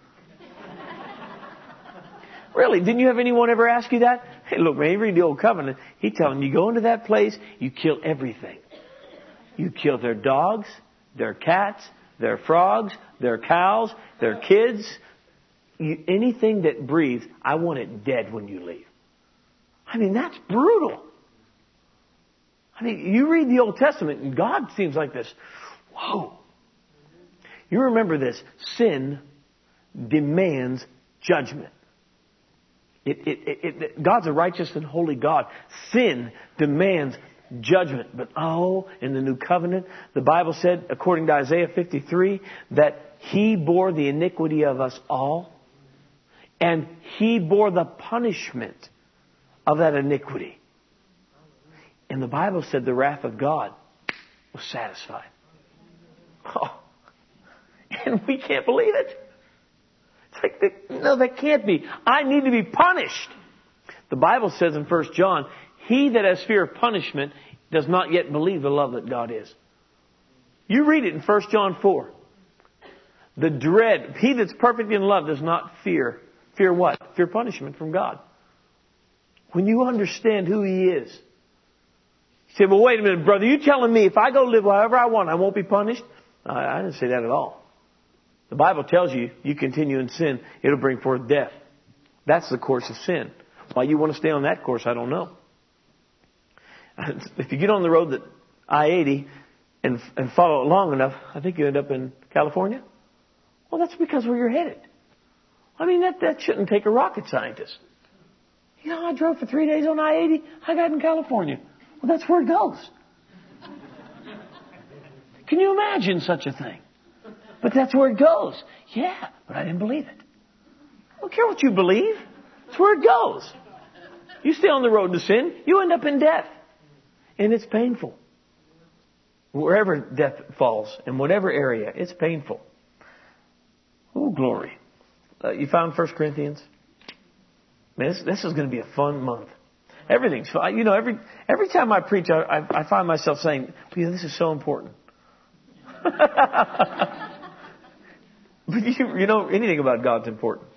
Really? Didn't you have anyone ever ask you that? Hey, look, man, you read the Old Covenant. He's telling you, go into that place, you kill everything. You kill their dogs, their cats, their frogs, their cows, their kids. Anything that breathes, I want it dead when you leave. I mean, that's brutal. I mean, you read the Old Testament and God seems like this. Whoa. You remember this. Sin demands judgment. God's a righteous and holy God. Sin demands judgment. But in the New Covenant, the Bible said, according to Isaiah 53, that He bore the iniquity of us all. And He bore the punishment of that iniquity. And the Bible said the wrath of God was satisfied. Oh. And we can't believe it. It's like, no, that can't be. I need to be punished. The Bible says in 1 John, he that has fear of punishment does not yet believe the love that God is. You read it in 1 John 4. The dread, he that's perfect in love does not fear. Fear what? Fear punishment from God. When you understand who He is. You say, well, wait a minute, brother. You telling me if I go live however I want, I won't be punished? I didn't say that at all. The Bible tells you, you continue in sin, it'll bring forth death. That's the course of sin. Why you want to stay on that course, I don't know. If you get on the road that I-80 and follow it long enough, I think you end up in California. Well, that's because where you're headed. I mean, that shouldn't take a rocket scientist. I drove for 3 days on I-80. I got in California. Well, that's where it goes. Can you imagine such a thing? But that's where it goes. Yeah, but I didn't believe it. I don't care what you believe. It's where it goes. You stay on the road to sin, you end up in death. And it's painful. Wherever death falls, in whatever area, it's painful. Oh, glory. You found 1 Corinthians? Man, this is going to be a fun month. Everything's fun. Every time I preach, I find myself saying, this is so important. But anything about God's important.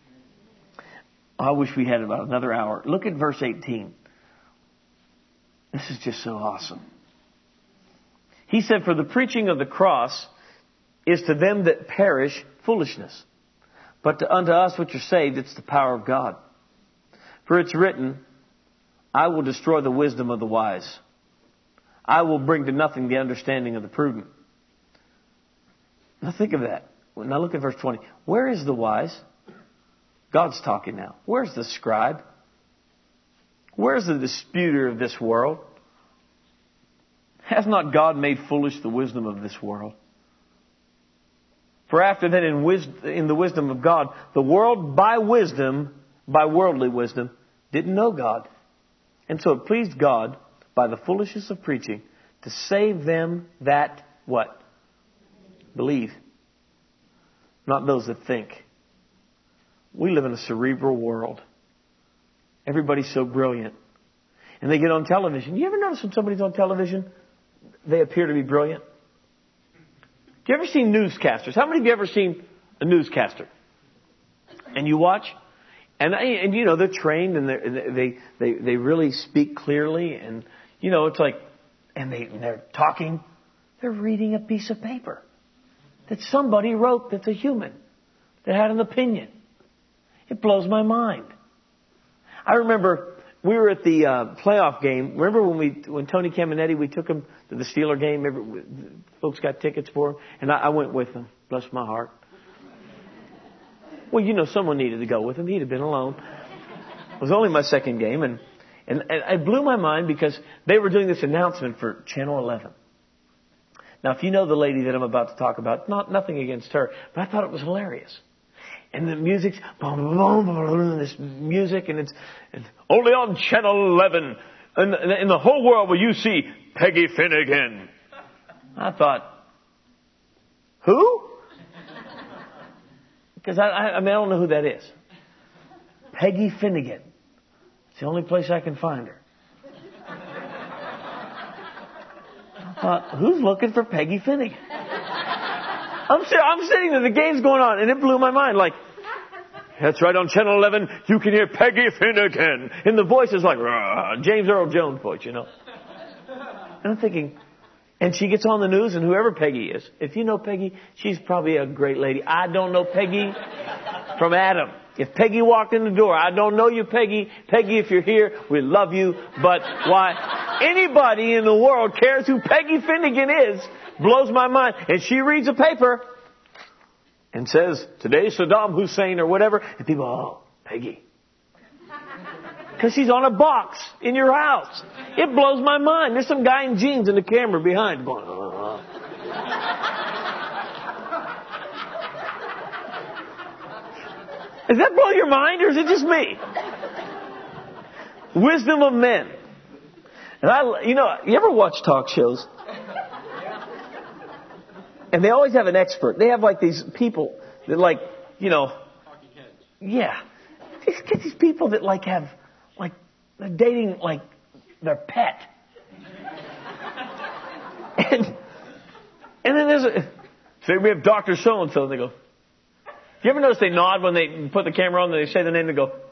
I wish we had about another hour. Look at verse 18. This is just so awesome. He said, for the preaching of the cross is to them that perish foolishness. But unto us which are saved, it's the power of God. For it's written, I will destroy the wisdom of the wise. I will bring to nothing the understanding of the prudent. Now think of that. Now look at verse 20. Where is the wise? God's talking now. Where's the scribe? Where's the disputer of this world? Has not God made foolish the wisdom of this world? For after that, in the wisdom of God, the world by worldly wisdom, didn't know God. And so it pleased God, by the foolishness of preaching, to save them that, what? Believe. Not those that think. We live in a cerebral world. Everybody's so brilliant. And they get on television. You ever notice when somebody's on television, they appear to be brilliant? Have you ever seen newscasters? How many of you ever seen a newscaster? And you watch, and you know, they're trained and they really speak clearly, and you know, it's like, and they're talking, they're reading a piece of paper that somebody wrote, that's a human, that had an opinion. It blows my mind. I remember we were at the playoff game. Remember when Tony Caminetti, we took him to the Steeler game? Folks got tickets for him, and I went with him. Bless my heart. Well, you know, someone needed to go with him. He'd have been alone. It was only my second game, and it blew my mind because they were doing this announcement for Channel 11. Now, if you know the lady that I'm about to talk about, nothing against her, but I thought it was hilarious. And the music's boom, boom, boom, this music, and it's only on Channel 11, and in the whole world will you see Peggy Finnegan. I thought, who? Because I don't know who that is. Peggy Finnegan. It's the only place I can find her. I thought, who's looking for Peggy Finnegan? I'm sitting there, the game's going on, and it blew my mind. Like, that's right, on Channel 11, you can hear Peggy Finnegan. And the voice is like, James Earl Jones voice, you know. And I'm thinking, and she gets on the news, and whoever Peggy is, if you know Peggy, she's probably a great lady. I don't know Peggy from Adam. If Peggy walked in the door, I don't know you, Peggy. Peggy, if you're here, we love you. But why anybody in the world cares who Peggy Finnegan is blows my mind. And she reads a paper and says, today Saddam Hussein or whatever. And people, oh, Peggy. Because she's on a box in your house. It blows my mind. There's some guy in jeans in the camera behind going, Does that blow your mind, or is it just me? Wisdom of men. And you ever watch talk shows? And they always have an expert. They have like these people that like, yeah. Get these people that like have, like, they're dating like their pet. And then say we have Dr. So-and-so, and they go, you ever notice they nod when they put the camera on and they say the name and go,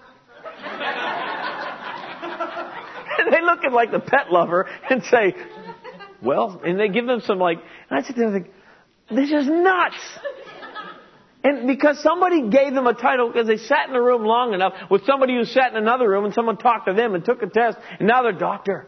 and they look at like the pet lover and say, well, and they give them some like, and I sit there and think, this is nuts. And because somebody gave them a title because they sat in a room long enough with somebody who sat in another room and someone talked to them and took a test and now they're doctor.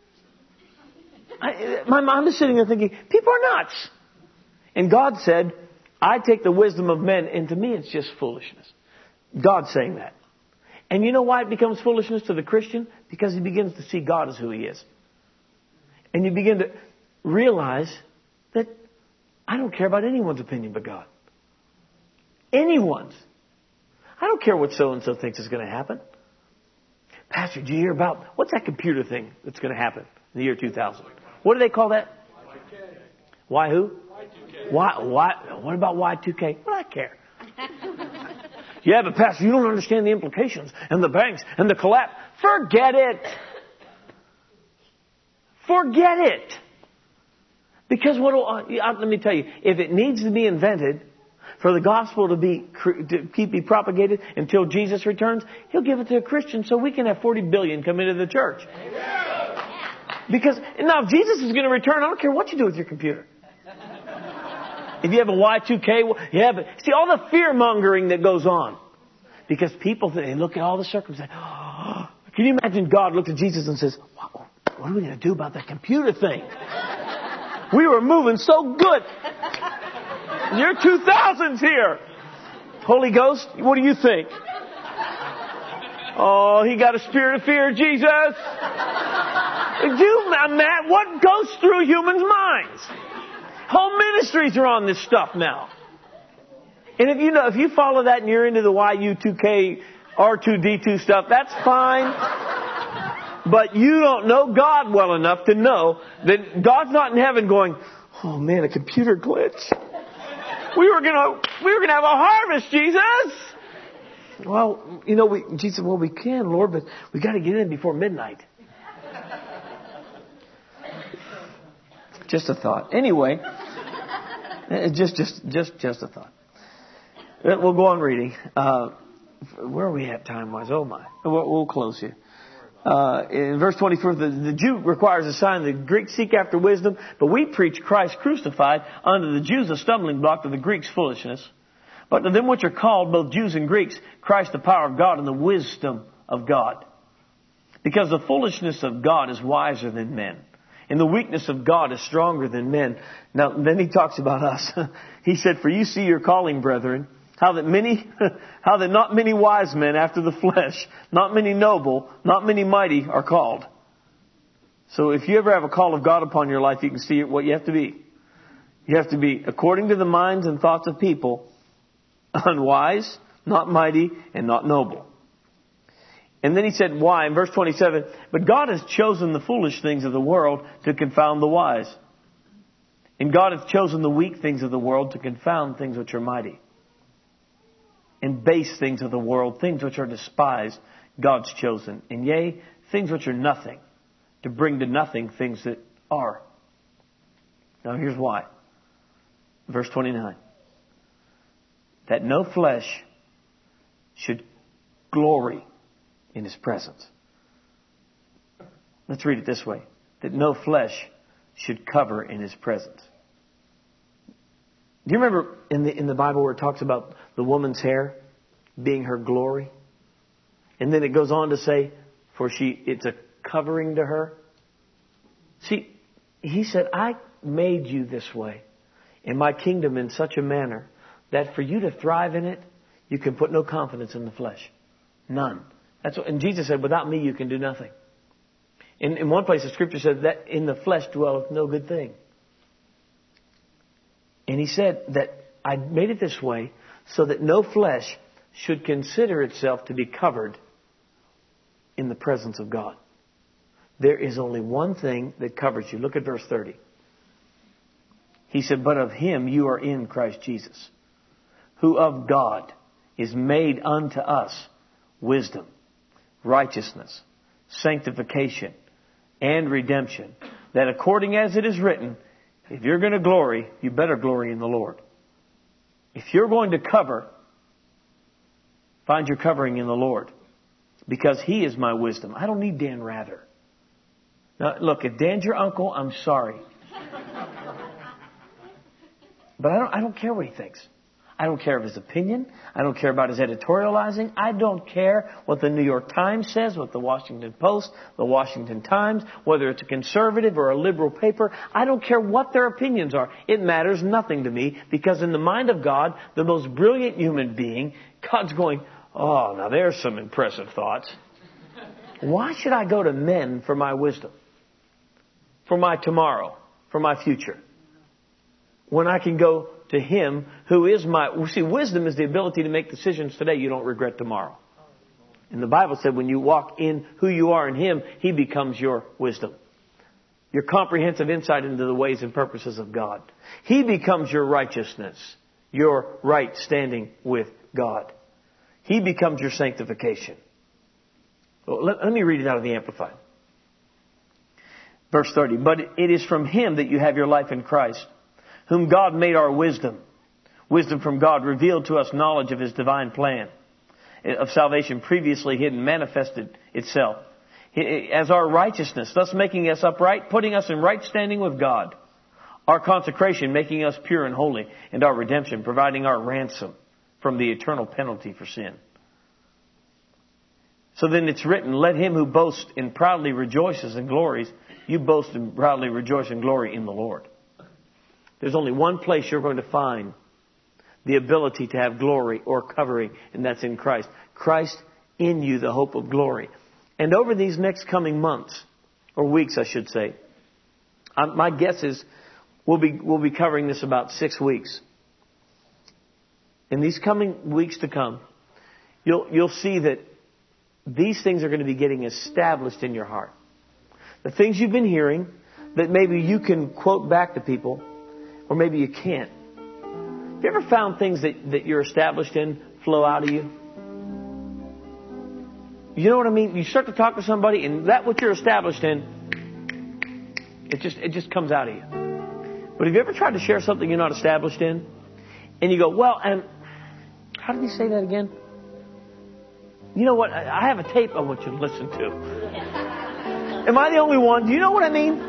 My mom is sitting there thinking, people are nuts. And God said, I take the wisdom of men, and to me it's just foolishness. God's saying that. And you know why it becomes foolishness to the Christian? Because he begins to see God as who he is. And you begin to realize that I don't care about anyone's opinion but God. Anyone's. I don't care what so-and-so thinks is going to happen. Pastor, did you hear about, what's that computer thing that's going to happen in the year 2000? What do they call that? Y who? Y2K. What about Y2K? Well, I care. Yeah, but Pastor, you don't understand the implications and the banks and the collapse. Forget it. Forget it. Because let me tell you, if it needs to be invented for the gospel to be propagated until Jesus returns, he'll give it to a Christian so we can have 40 billion come into the church. Because now if Jesus is going to return, I don't care what you do with your computer. If you have a Y2K, you have it. See, all the fear-mongering that goes on. Because people, they look at all the circumstances. Oh, can you imagine God looked at Jesus and says, what are we going to do about that computer thing? We were moving so good. Year 2000's here. Holy Ghost, what do you think? Oh, he got a spirit of fear, Jesus. Matt, what goes through humans' minds? Whole ministries are on this stuff now. And if you follow that and you're into the YU2K, R2D2 stuff, that's fine. But you don't know God well enough to know that God's not in heaven going, oh man, a computer glitch. We were gonna have a harvest, Jesus. Well, Jesus said, well, we can, Lord, but we got to get in before midnight. Just a thought. Anyway, just a thought. We'll go on reading. Where are we at time-wise? Oh my. We'll close here. In verse 24, the Jew requires a sign. The Greeks seek after wisdom, but we preach Christ crucified, unto the Jews a stumbling block, to the Greeks foolishness. But to them which are called, both Jews and Greeks, Christ the power of God and the wisdom of God. Because the foolishness of God is wiser than men, and the weakness of God is stronger than men. Now, then he talks about us. He said, for you see your calling, brethren, how that not many wise men after the flesh, not many noble, not many mighty are called. So if you ever have a call of God upon your life, you can see what you have to be. You have to be, according to the minds and thoughts of people, unwise, not mighty, and not noble. And then he said, why? In verse 27, but God has chosen the foolish things of the world to confound the wise. And God hath chosen the weak things of the world to confound things which are mighty. And base things of the world, things which are despised, God's chosen. And yea, things which are nothing, to bring to nothing things that are. Now here's why. Verse 29. That no flesh should glory in His presence. Let's read it this way. That no flesh should cover in His presence. Do you remember in the Bible where it talks about the woman's hair being her glory? And then it goes on to say, it's a covering to her. See, He said, I made you this way in my kingdom in such a manner that for you to thrive in it, you can put no confidence in the flesh. None. And Jesus said, without me you can do nothing. In one place the scripture said that in the flesh dwelleth no good thing. And He said that I made it this way so that no flesh should consider itself to be covered in the presence of God. There is only one thing that covers you. Look at verse 30. He said, but of Him you are in Christ Jesus, who of God is made unto us wisdom, righteousness, sanctification, and redemption, that according as it is written, if you're going to glory, you better glory in the Lord. If you're going to cover, find your covering in the Lord. Because He is my wisdom. I don't need Dan Rather. Now, look, if Dan's your uncle, I'm sorry. But I don't care what he thinks. I don't care of his opinion. I don't care about his editorializing. I don't care what the New York Times says, what the Washington Post, the Washington Times, whether it's a conservative or a liberal paper. I don't care what their opinions are. It matters nothing to me, because in the mind of God, the most brilliant human being, God's going, oh, now there's some impressive thoughts. Why should I go to men for my wisdom? For my tomorrow? For my future? When I can go to Him who is see, wisdom is the ability to make decisions today you don't regret tomorrow. And the Bible said when you walk in who you are in Him, He becomes your wisdom. Your comprehensive insight into the ways and purposes of God. He becomes your righteousness. Your right standing with God. He becomes your sanctification. Well, let me read it out of the Amplified. Verse 30. But it is from Him that you have your life in Christ, whom God made our wisdom. Wisdom from God revealed to us knowledge of His divine plan of salvation previously hidden, manifested itself as our righteousness, thus making us upright, putting us in right standing with God. Our consecration, making us pure and holy, and our redemption, providing our ransom from the eternal penalty for sin. So then it's written, let him who boasts and proudly rejoices and glories, you boast and proudly rejoice and glory in the Lord. There's only one place you're going to find the ability to have glory or covering, and that's in Christ. Christ in you the hope of glory. And over these next coming months, or weeks, I should say, my guess is we'll be covering this about 6 weeks. In these coming weeks to come, you'll see that these things are going to be getting established in your heart. The things you've been hearing that maybe you can quote back to people, or maybe you can't. Have you ever found things that you're established in flow out of you? You know what I mean? You start to talk to somebody, and that what you're established in, it just comes out of you. But have you ever tried to share something you're not established in? And you go, well, and how did he say that again? You know what? I have a tape I want you to listen to. Am I the only one? Do you know what I mean?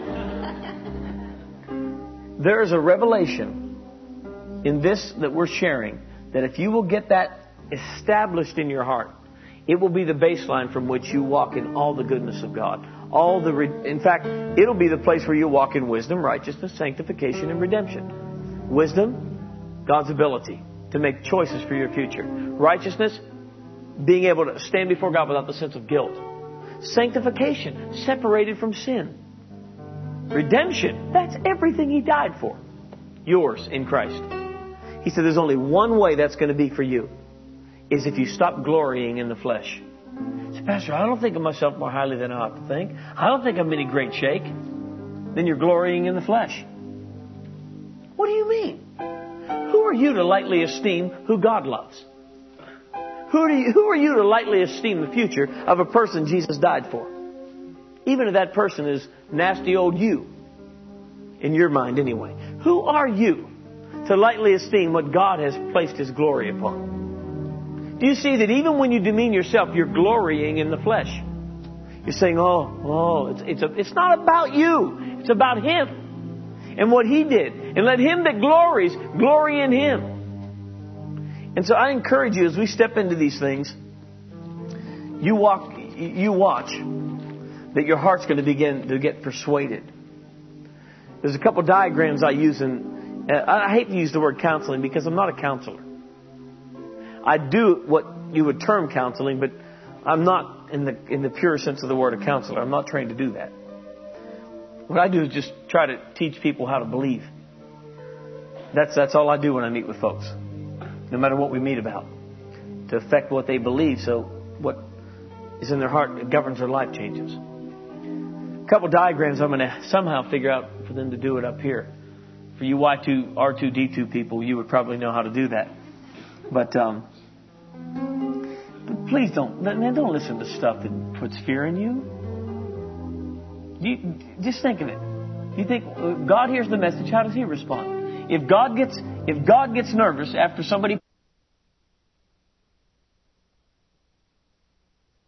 There is a revelation in this that we're sharing that if you will get that established in your heart, it will be the baseline from which you walk in all the goodness of God. In fact, it'll be the place where you walk in wisdom, righteousness, sanctification, and redemption. Wisdom, God's ability to make choices for your future. Righteousness, being able to stand before God without the sense of guilt. Sanctification, separated from sin. Redemption, that's everything He died for. Yours in Christ. He said there's only one way that's going to be for you, is if you stop glorying in the flesh. Say, Pastor, I don't think of myself more highly than I ought to think. I don't think I'm any great shake. Then you're glorying in the flesh. What do you mean? Who are you to lightly esteem who God loves? Who are you to lightly esteem the future of a person Jesus died for? Even if that person is nasty old you. In your mind anyway. Who are you to lightly esteem what God has placed His glory upon? Do you see that even when you demean yourself, you're glorying in the flesh? You're saying, it's not about you. It's about Him and what He did. And let him that glories, glory in Him. And so I encourage you as we step into these things, you watch that your heart's going to begin to get persuaded. There's a couple diagrams I use, and I hate to use the word counseling because I'm not a counselor. I do what you would term counseling, but I'm not in the pure sense of the word a counselor. I'm not trained to do that. What I do is just try to teach people how to believe. That's all I do when I meet with folks. No matter what we meet about. To affect what they believe, so what is in their heart that governs their life changes. A couple diagrams I'm going to somehow figure out for them to do it up here. For you Y2, R2, D2 people, you would probably know how to do that. But please don't listen to stuff that puts fear in you. Just think of it. You think God hears the message, how does He respond? If God gets nervous after somebody